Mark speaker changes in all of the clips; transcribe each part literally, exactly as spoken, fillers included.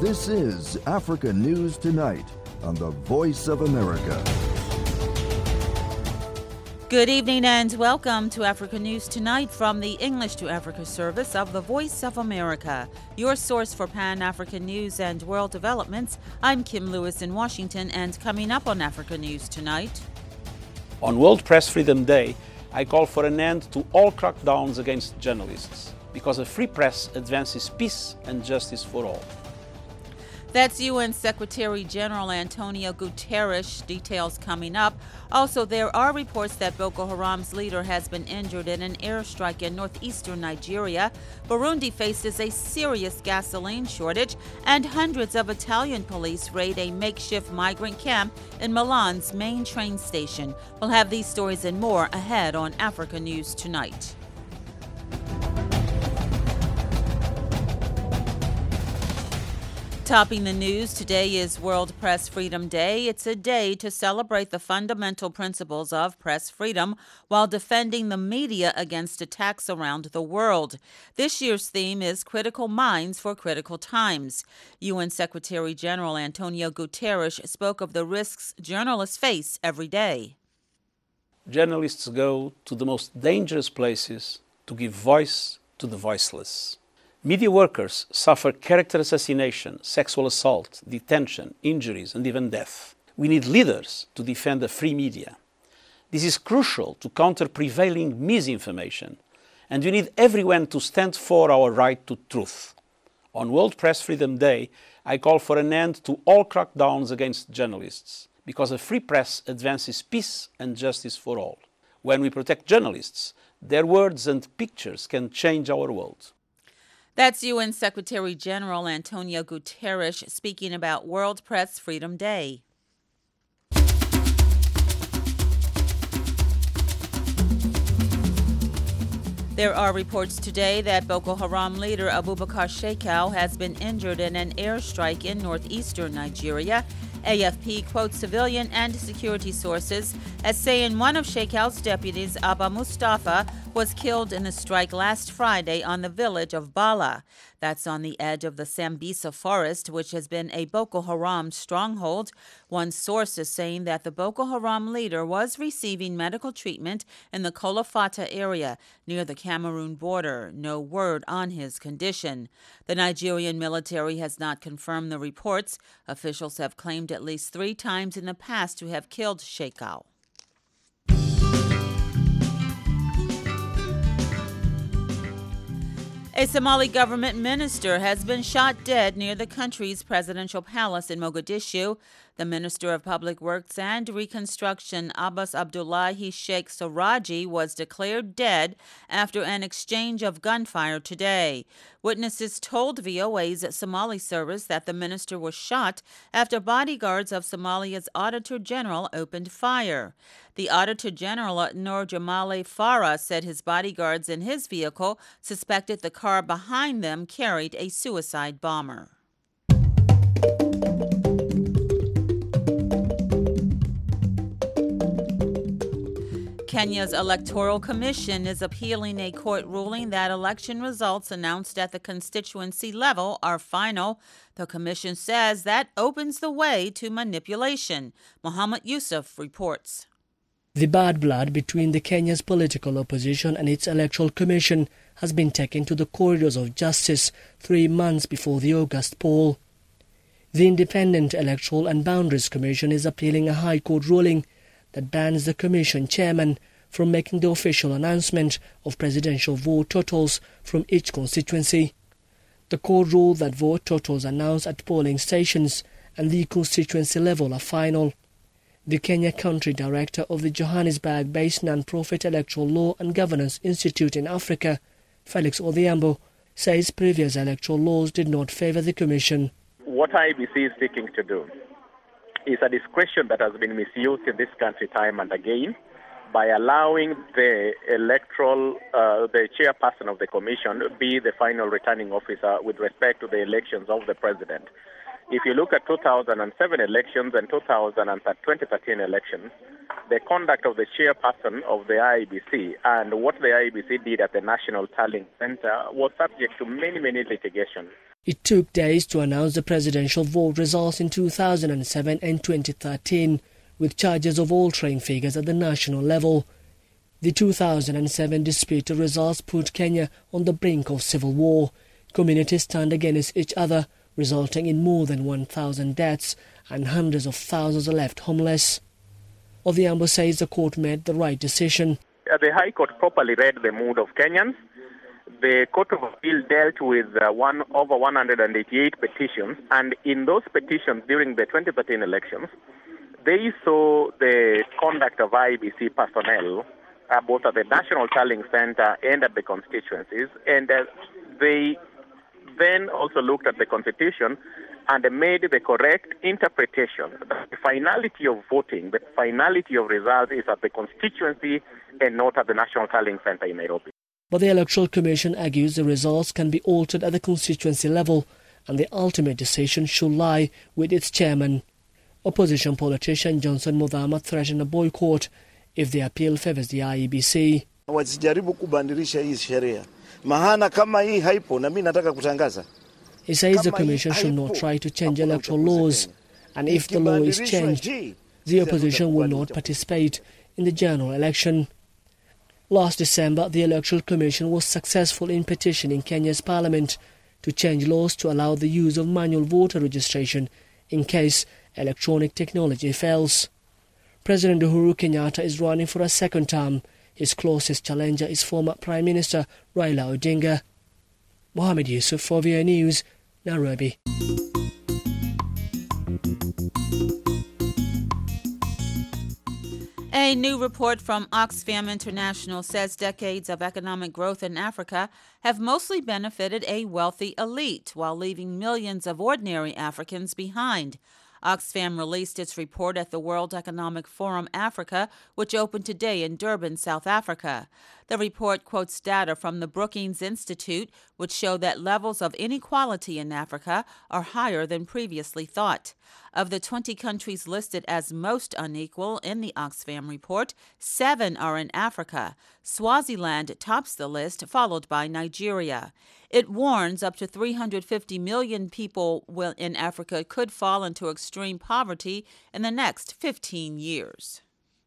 Speaker 1: This is Africa News Tonight on the Voice of America.
Speaker 2: Good evening and welcome to Africa News Tonight from the English to Africa service of the Voice of America, your source for Pan-African news and world developments. I'm Kim Lewis in Washington, and coming up on Africa News Tonight.
Speaker 3: On World Press Freedom Day, I call for an end to all crackdowns against journalists, because a free press advances peace and justice for all.
Speaker 2: That's U N Secretary General Antonio Guterres. Details coming up. Also, there are reports that Boko Haram's leader has been injured in an airstrike in northeastern Nigeria. Burundi faces a serious gasoline shortage, and hundreds of Italian police raid a makeshift migrant camp in Milan's main train station. We'll have these stories and more ahead on Africa News Tonight. Topping the news today is World Press Freedom Day. It's a day to celebrate the fundamental principles of press freedom while defending the media against attacks around the world. This year's theme is Critical Minds for Critical Times. U N Secretary General Antonio Guterres spoke of the risks journalists face every day.
Speaker 3: Journalists go to the most dangerous places to give voice to the voiceless. Media workers suffer character assassination, sexual assault, detention, injuries, and even death. We need leaders to defend a free media. This is crucial to counter prevailing misinformation, and we need everyone to stand for our right to truth. On World Press Freedom Day, I call for an end to all crackdowns against journalists, because a free press advances peace and justice for all. When we protect journalists, their words and pictures can change our world.
Speaker 2: That's U N Secretary General Antonio Guterres speaking about World Press Freedom Day. There are reports today that Boko Haram leader Abubakar Shekau has been injured in an airstrike in northeastern Nigeria. A F P quotes civilian and security sources as saying one of Shekau's deputies, Abba Mustafa, was killed in the strike last Friday on the village of Bala. That's on the edge of the Sambisa forest, which has been a Boko Haram stronghold. One source is saying that the Boko Haram leader was receiving medical treatment in the Kolofata area near the Cameroon border. No word on his condition. The Nigerian military has not confirmed the reports. Officials have claimed at least three times in the past to have killed Shekau. A Somali government minister has been shot dead near the country's presidential palace in Mogadishu. The Minister of Public Works and Reconstruction, Abbas Abdullahi Sheikh Saraji, was declared dead after an exchange of gunfire today. Witnesses told V O A's Somali service that the minister was shot after bodyguards of Somalia's Auditor General opened fire. The Auditor General, Nur Jamale Farah, said his bodyguards in his vehicle suspected the car behind them carried a suicide bomber. Kenya's Electoral Commission is appealing a court ruling that election results announced at the constituency level are final. The commission says that opens the way to manipulation. Muhammad Yusuf reports.
Speaker 4: The bad blood between the Kenya's political opposition and its electoral commission has been taken to the corridors of justice three months before the August poll. The Independent Electoral and Boundaries Commission is appealing a High Court ruling that bans the Commission chairman from making the official announcement of presidential vote totals from each constituency. The court ruled that vote totals announced at polling stations and the constituency level are final. The Kenya Country Director of the Johannesburg-based non-profit Electoral Law and Governance Institute in Africa, Felix Odhiambo, says previous electoral laws did not favour the Commission.
Speaker 5: What I B C is seeking to do is a discretion that has been misused in this country time and again by allowing the electoral, uh, the chairperson of the commission be the final returning officer with respect to the elections of the president. If you look at two thousand seven elections and two thousand twenty thirteen elections, the conduct of the chairperson of the I E B C and what the I E B C did at the National Tallying Center was subject to many, many litigations.
Speaker 4: It took days to announce the presidential vote results in two thousand seven and twenty thirteen, with charges of altering figures at the national level. The two thousand seven disputed results put Kenya on the brink of civil war. Communities turned against each other, resulting in more than one thousand deaths, and hundreds of thousands are left homeless. Odhiambo says the court made the right decision.
Speaker 5: The High Court properly read the mood of Kenyans. The Court of Appeal dealt with uh, one over one hundred eighty-eight petitions, and in those petitions during the twenty thirteen elections, they saw the conduct of I E B C personnel, uh, both at the National Tallying Center and at the constituencies, and uh, they then also looked at the Constitution and made the correct interpretation. The finality of voting, the finality of results is at the constituency and not at the National Tallying Center in Nairobi.
Speaker 4: But the Electoral Commission argues the results can be altered at the constituency level, and the ultimate decision should lie with its chairman. Opposition politician Johnson Muthama threatened a boycott if the appeal favors the I E B C.
Speaker 6: Wasijaribu kubandilisha hii sheria. Mahana kama hii haipo na mimi nataka kutangaza.
Speaker 4: He says the Commission should not try to change electoral laws, and if the law is changed, the opposition will not participate in the general election. Last December, the Electoral Commission was successful in petitioning Kenya's parliament to change laws to allow the use of manual voter registration in case electronic technology fails. President Uhuru Kenyatta is running for a second term. His closest challenger is former Prime Minister Raila Odinga. Mohammed Yusuf for V O A News, Nairobi.
Speaker 2: A new report from Oxfam International says decades of economic growth in Africa have mostly benefited a wealthy elite while leaving millions of ordinary Africans behind. Oxfam released its report at the World Economic Forum Africa, which opened today in Durban, South Africa. The report quotes data from the Brookings Institute, which show that levels of inequality in Africa are higher than previously thought. Of the twenty countries listed as most unequal in the Oxfam report, seven are in Africa. Swaziland tops the list, followed by Nigeria. It warns up to three hundred fifty million people in Africa could fall into extreme poverty in the next fifteen years.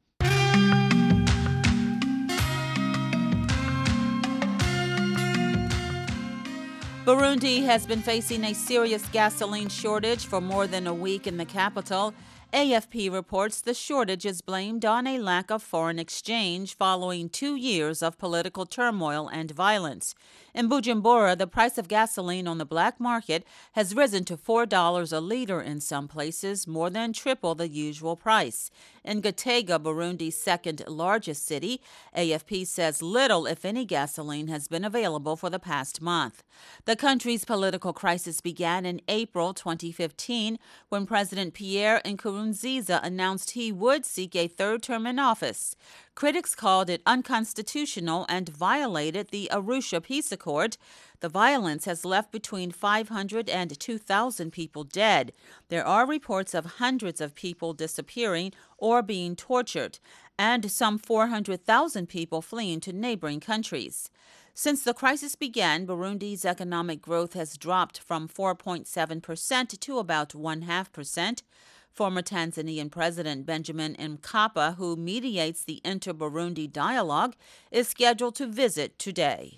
Speaker 2: Burundi has been facing a serious gasoline shortage for more than a week in the capital. A F P reports the shortage is blamed on a lack of foreign exchange following two years of political turmoil and violence. In Bujumbura, the price of gasoline on the black market has risen to four dollars a liter in some places, more than triple the usual price. In Gitega, Burundi's second largest city, A F P says little, if any, gasoline has been available for the past month. The country's political crisis began in April twenty fifteen when President Pierre Nkurunziza announced he would seek a third term in office. Critics called it unconstitutional and violated the Arusha Peace Accord. The violence has left between five hundred and two thousand people dead. There are reports of hundreds of people disappearing or being tortured, and some four hundred thousand people fleeing to neighboring countries. Since the crisis began, Burundi's economic growth has dropped from four point seven percent to about one point five percent. Former Tanzanian President Benjamin Mkapa, who mediates the inter-Burundi dialogue, is scheduled to visit today.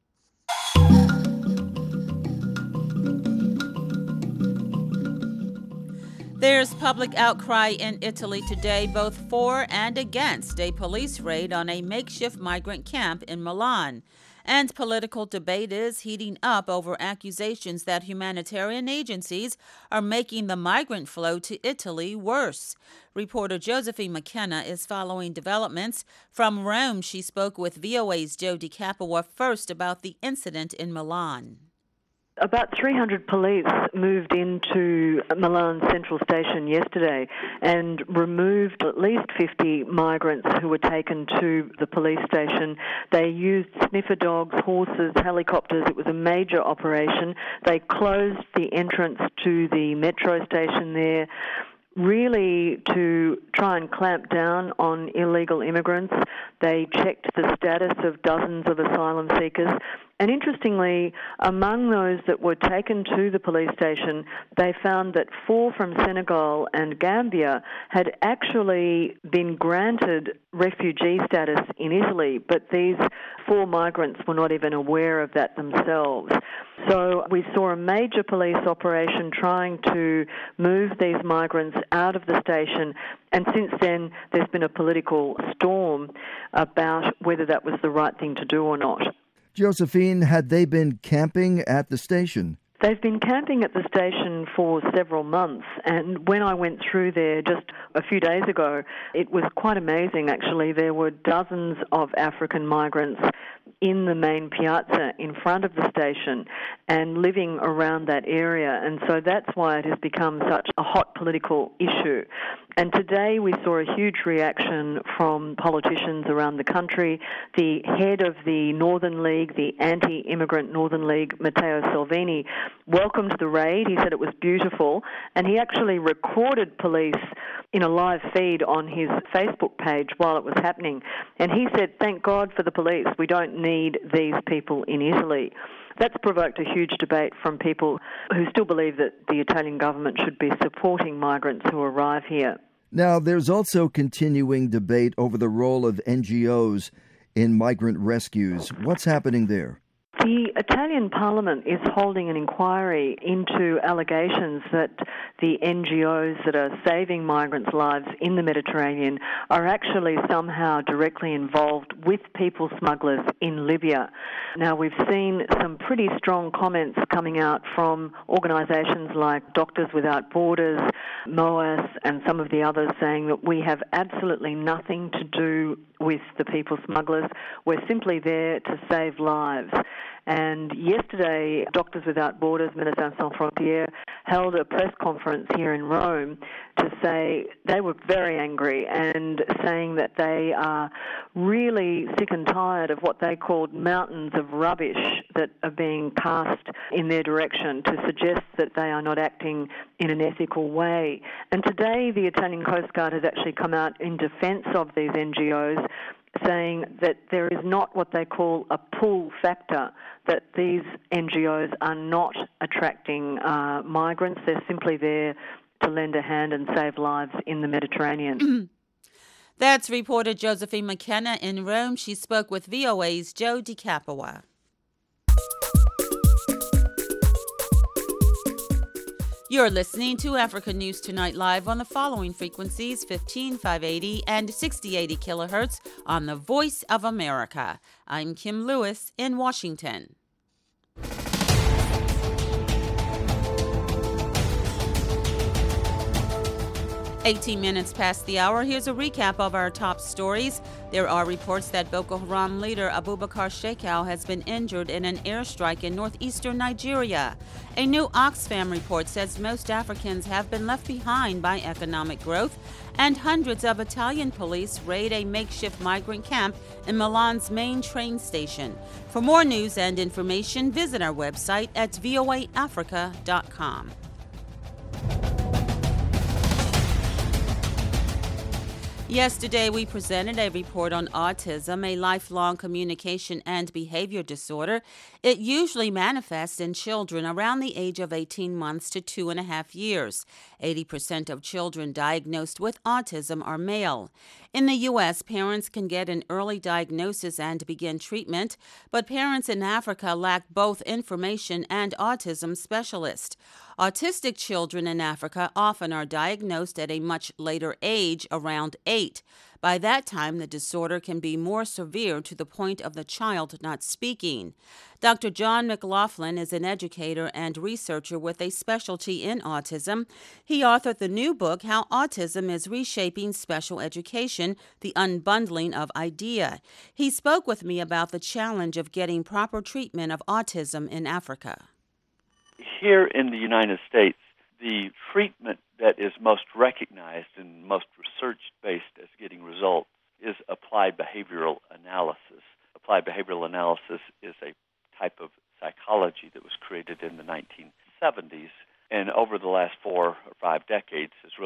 Speaker 2: There's public outcry in Italy today, both for and against a police raid on a makeshift migrant camp in Milan. And political debate is heating up over accusations that humanitarian agencies are making the migrant flow to Italy worse. Reporter Josephine McKenna is following developments. From Rome, she spoke with V O A's Jody Capua first about the incident in Milan.
Speaker 7: About three hundred police moved into Milan Central Station yesterday and removed at least fifty migrants who were taken to the police station. They used sniffer dogs, horses, helicopters. It was a major operation. They closed the entrance to the metro station there, really to try and clamp down on illegal immigrants. They checked the status of dozens of asylum seekers. And interestingly, among those that were taken to the police station, they found that four from Senegal and Gambia had actually been granted refugee status in Italy, but these four migrants were not even aware of that themselves. So we saw a major police operation trying to move these migrants out of the station, and since then there's been a political storm about whether that was the right thing to do or not.
Speaker 1: Josephine, had they been camping at the station?
Speaker 7: They've been camping at the station for several months, and when I went through there just a few days ago, it was quite amazing actually. There were dozens of African migrants in the main piazza in front of the station and living around that area, and so that's why it has become such a hot political issue. And today we saw a huge reaction from politicians around the country. The head of the Northern League, the anti-immigrant Northern League, Matteo Salvini, welcomed the raid. He said it was beautiful, and he actually recorded police in a live feed on his Facebook page while it was happening. And he said, "Thank God for the police. We don't need these people in Italy." That's provoked a huge debate from people who still believe that the Italian government should be supporting migrants who arrive here.
Speaker 1: Now, there's also continuing debate over the role of N G Os in migrant rescues. What's happening there?
Speaker 7: The Italian Parliament is holding an inquiry into allegations that the N G Os that are saving migrants' lives in the Mediterranean are actually somehow directly involved with people smugglers in Libya. Now, we've seen some pretty strong comments coming out from organisations like Doctors Without Borders, M O A S, and some of the others saying that we have absolutely nothing to do with the people smugglers. We're simply there to save lives. And yesterday, Doctors Without Borders, Médecins Sans Frontières, held a press conference here in Rome to say they were very angry and saying that they are really sick and tired of what they called mountains of rubbish that are being cast in their direction to suggest that they are not acting in an ethical way. And today, the Italian Coast Guard has actually come out in defence of these N G Os, saying that there is not what they call a pull factor, that these N G Os are not attracting uh, migrants. They're simply there to lend a hand and save lives in the Mediterranean.
Speaker 2: That's reporter Josephine McKenna in Rome. She spoke with V O A's Joe DiCapua. You're listening to Africa News Tonight live on the following frequencies: fifteen five eighty and sixty eighty kilohertz on the Voice of America. I'm Kim Lewis in Washington. eighteen minutes past the hour, here's a recap of our top stories. There are reports that Boko Haram leader Abubakar Shekau has been injured in an airstrike in northeastern Nigeria. A new Oxfam report says most Africans have been left behind by economic growth, and hundreds of Italian police raid a makeshift migrant camp in Milan's main train station. For more news and information, visit our website at voa africa dot com. Yesterday, we presented a report on autism, a lifelong communication and behavior disorder. It usually manifests in children around the age of eighteen months to two and a half years. eighty percent of children diagnosed with autism are male. In the U S, parents can get an early diagnosis and begin treatment, but parents in Africa lack both information and autism specialists. Autistic children in Africa often are diagnosed at a much later age, around eight. By that time, the disorder can be more severe to the point of the child not speaking. Doctor John McLaughlin is an educator and researcher with a specialty in autism. He authored the new book, How Autism is Reshaping Special Education, The Unbundling of IDEA. He spoke with me about the challenge of getting proper treatment of autism in Africa.
Speaker 8: Here in the United States, the treatment that is most recognized and most research-based as getting results is applied behavioral analysis. Applied behavioral analysis is a type of psychology that was created in the nineteen seventies, and over the last four or five decades has really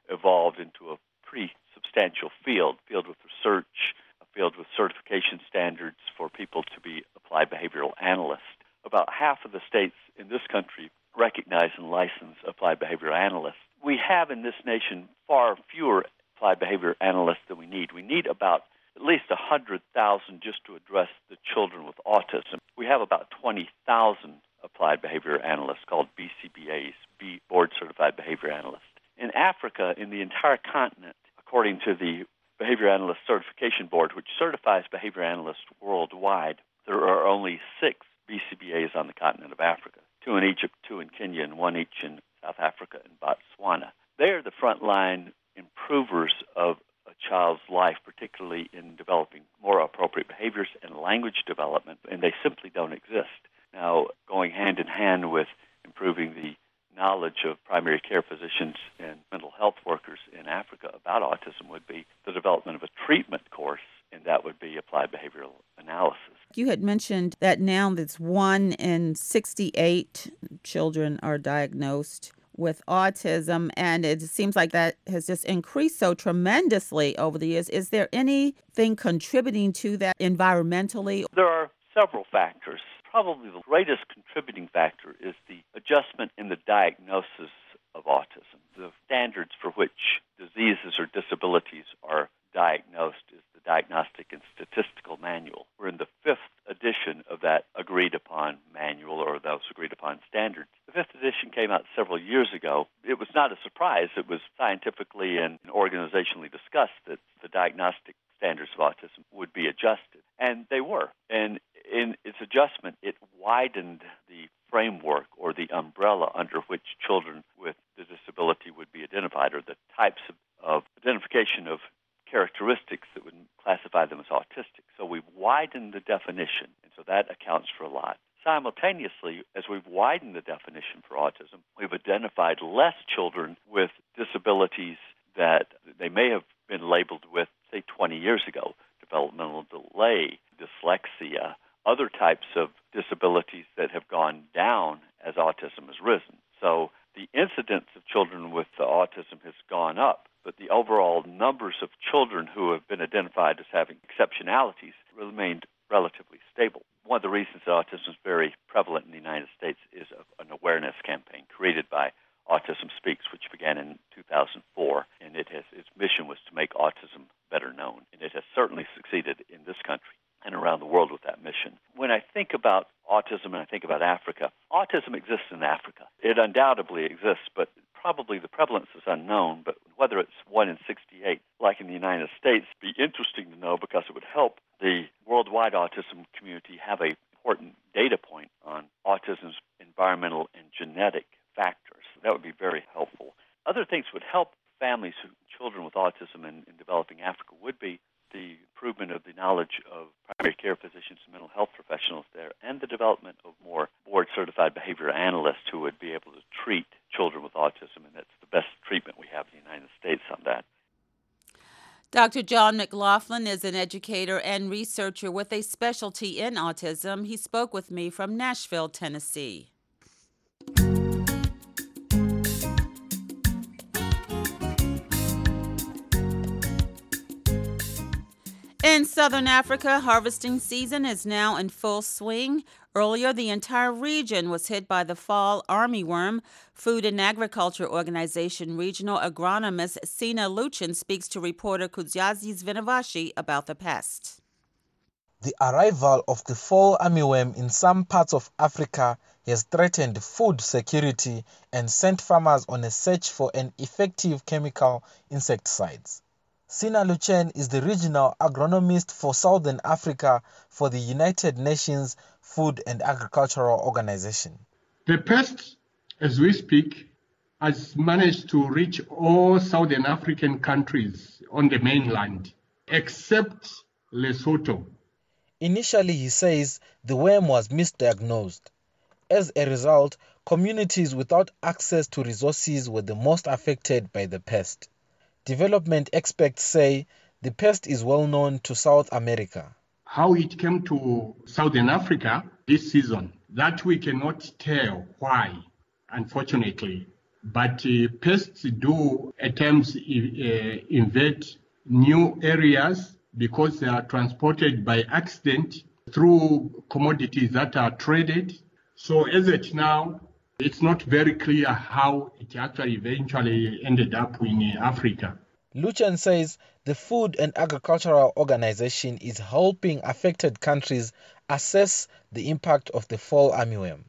Speaker 8: evolved into a pretty substantial field, field with research, a field with certification standards for people to be applied behavioral analysts. About half of the states in this country recognize and license applied behavioral analysts. We have in this nation far fewer applied behavior analysts than we need. We need about at least one hundred thousand just to address the children with autism. We have about twenty thousand applied behavior analysts called B C B As, B Board Certified Behavior Analysts. In Africa, in the entire continent, according to the Behavior Analyst Certification Board, which certifies behavior analysts worldwide, there are only six B C B As on the continent of Africa, two in Egypt, two in Kenya, and one each in South Africa and Botswana. They are the frontline improvers of a child's life, particularly in developing more appropriate behaviors and language development, and they simply don't exist. Now, going hand in hand with improving the knowledge of primary care physicians and mental health workers in Africa about autism would be the development of a treatment course, and that would be applied behavioral analysis.
Speaker 2: You had mentioned that now that's one in sixty-eight children are diagnosed with autism, and it seems like that has just increased so tremendously over the years. Is there anything contributing to that environmentally?
Speaker 8: There are several factors. Probably the greatest contributing factor is the adjustment in the diagnosis of autism. The standards for which diseases or disabilities are diagnosed is the Diagnostic and Statistical Manual. We're in the fifth edition of that agreed-upon manual, or those agreed-upon standards. The fifth edition came out several years ago. It was not a surprise. It was scientifically and organizationally discussed that the diagnostic standards of autism would be adjusted, and they were. And in its adjustment, it widened the framework or the umbrella under which children with the disability would be identified, or the types of, of identification of characteristics that would classify them as autistic. So we've widened the definition, and so that accounts for a lot. Simultaneously, as we've widened the definition for autism, we've identified less children with disabilities that they may have been labeled with, say, twenty years ago, developmental delay, dyslexia, other types of disabilities that have gone down as autism has risen. So the incidence of children with autism has gone up, but the overall numbers of children who have been identified as having exceptionalities remained relatively stable. One of the reasons that autism is very prevalent in the United States is an awareness campaign created by Autism Speaks, which began in two thousand four, and it has its mission was to make autism better known, and it has certainly succeeded in this country and around the world with that mission. When I think about autism and I think about Africa, autism exists in Africa. It undoubtedly exists, but probably the prevalence is unknown. But whether it's one in sixty-eight, like in the United States, would be interesting to know, because it would help the worldwide autism community have an important data point on autism's environmental and genetic factors. That would be very helpful. Other things would help families who children with autism in, in developing Africa would be the improvement of the knowledge of primary care physicians and mental health professionals there, and the development of more board-certified behavior analysts who would be able to treat children with autism, and that's the best treatment we have in the United States on that.
Speaker 2: Doctor John McLaughlin is an educator and researcher with a specialty in autism. He spoke with me from Nashville, Tennessee. In southern Africa, harvesting season is now in full swing. Earlier, the entire region was hit by the fall armyworm. Food and Agriculture Organization regional agronomist Sina Luchin speaks to reporter Kudziazis Vinavashi about the pest.
Speaker 9: The arrival of the fall armyworm in some parts of Africa has threatened food security and sent farmers on a search for an effective chemical insecticides. Sina Luchin is the regional agronomist for Southern Africa for the United Nations Food and Agricultural Organization.
Speaker 10: The pest, as we speak, has managed to reach all Southern African countries on the mainland, except Lesotho.
Speaker 9: Initially, he says, the worm was misdiagnosed. As a result, communities without access to resources were the most affected by the pest. Development experts say the pest is well known to South America.
Speaker 10: How it came to Southern Africa this season, that we cannot tell why, unfortunately. but uh, pests do at times uh, invade new areas because they are transported by accident through commodities that are traded. So as it now, it's not very clear how it actually eventually ended up in Africa.
Speaker 9: Lucian says the Food and Agricultural Organization is helping affected countries assess the impact of the fall armyworm.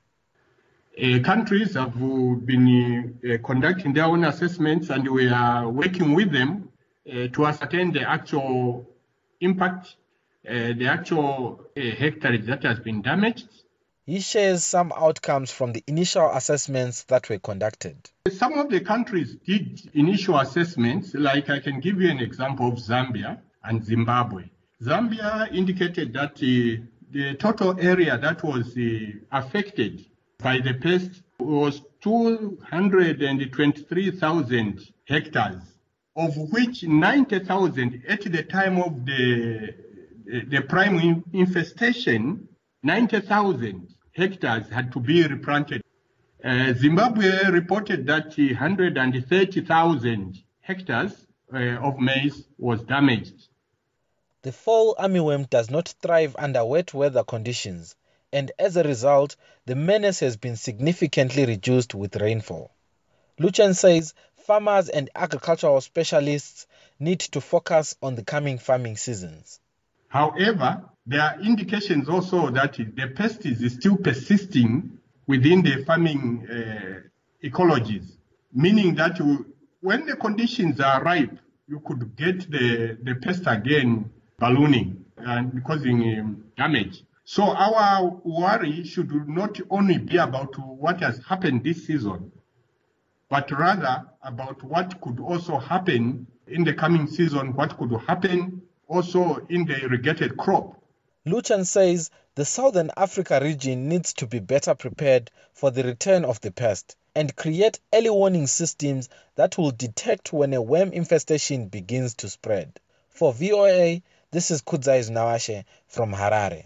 Speaker 10: Uh, countries have been uh, conducting their own assessments, and we are working with them uh, to ascertain the actual impact, uh, the actual uh, hectares that has been damaged.
Speaker 9: He shares some outcomes from the initial assessments that were conducted.
Speaker 10: Some of the countries did initial assessments, like I can give you an example of Zambia and Zimbabwe. Zambia indicated that uh, the total area that was uh, affected by the pest was two hundred twenty-three thousand hectares, of which ninety thousand at the time of the, the prime infestation, ninety thousand hectares had to be replanted. Uh, Zimbabwe reported that one hundred thirty thousand hectares uh, of maize was damaged.
Speaker 9: The fall armyworm does not thrive under wet weather conditions, and as a result, the menace has been significantly reduced with rainfall. Lucian says farmers and agricultural specialists need to focus on the coming farming seasons.
Speaker 10: However, there are indications also that the pest is still persisting within the farming uh, ecologies, meaning that you, when the conditions are ripe, you could get the, the pest again ballooning and causing um, damage. So our worry should not only be about what has happened this season, but rather about what could also happen in the coming season, what could happen also in the irrigated crop.
Speaker 9: Lucian says the Southern Africa region needs to be better prepared for the return of the pest and create early warning systems that will detect when a worm infestation begins to spread. For V O A, this is Kudzai Nawashe from Harare.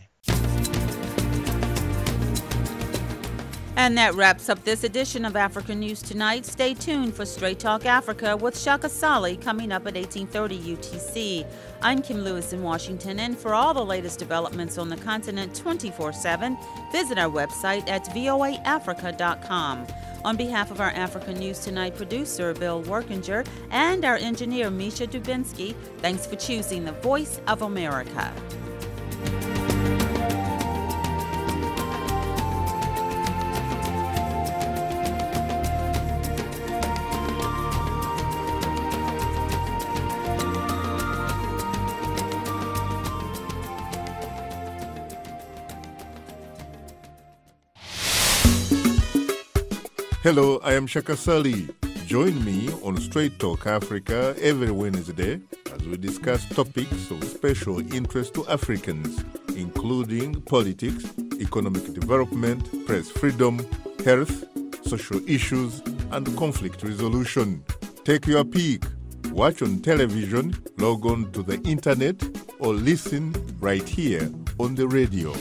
Speaker 2: And that wraps up this edition of Africa News Tonight. Stay tuned for Straight Talk Africa with Shaka Sali coming up at eighteen thirty U T C. I'm Kim Lewis in Washington, and for all the latest developments on the continent twenty-four seven, visit our website at voa africa dot com. On behalf of our Africa News Tonight producer, Bill Workinger, and our engineer, Misha Dubinsky, thanks for choosing the Voice of America.
Speaker 11: Hello, I am Shaka Sali. Join me on Straight Talk Africa every Wednesday as we discuss topics of special interest to Africans, including politics, economic development, press freedom, health, social issues, and conflict resolution. Take your pick. Watch on television, log on to the internet, or listen right here on the radio.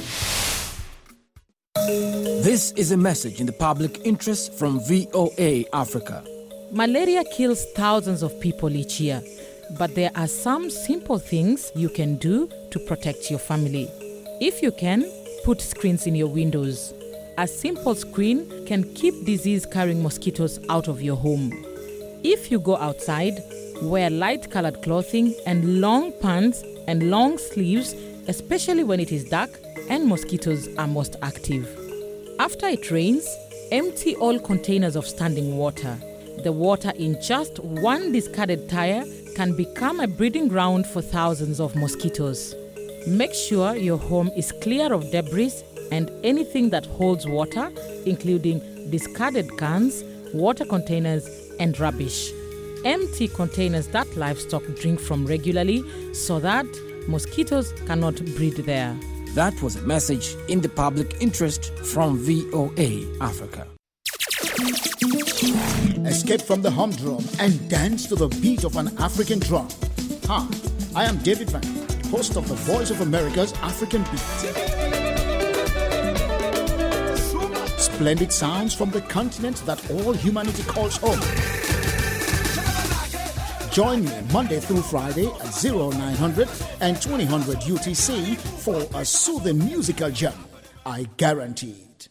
Speaker 12: This is a message in the public interest from V O A Africa.
Speaker 13: Malaria kills thousands of people each year, but there are some simple things you can do to protect your family. If you can, put screens in your windows. A simple screen can keep disease-carrying mosquitoes out of your home. If you go outside, wear light-colored clothing and long pants and long sleeves, especially when it is dark and mosquitoes are most active. After it rains, empty all containers of standing water. The water in just one discarded tire can become a breeding ground for thousands of mosquitoes. Make sure your home is clear of debris and anything that holds water, including discarded cans, water containers, and rubbish. Empty containers that livestock drink from regularly so that mosquitoes cannot breed there.
Speaker 12: That was a message in the public interest from V O A Africa.
Speaker 14: Escape from the humdrum and dance to the beat of an African drum. Hi, I am David Van, host of the Voice of America's African Beat. Splendid sounds from the continent that all humanity calls home. Join me Monday through Friday at oh nine hundred and twenty hundred U T C for a soothing musical journey. I guarantee it.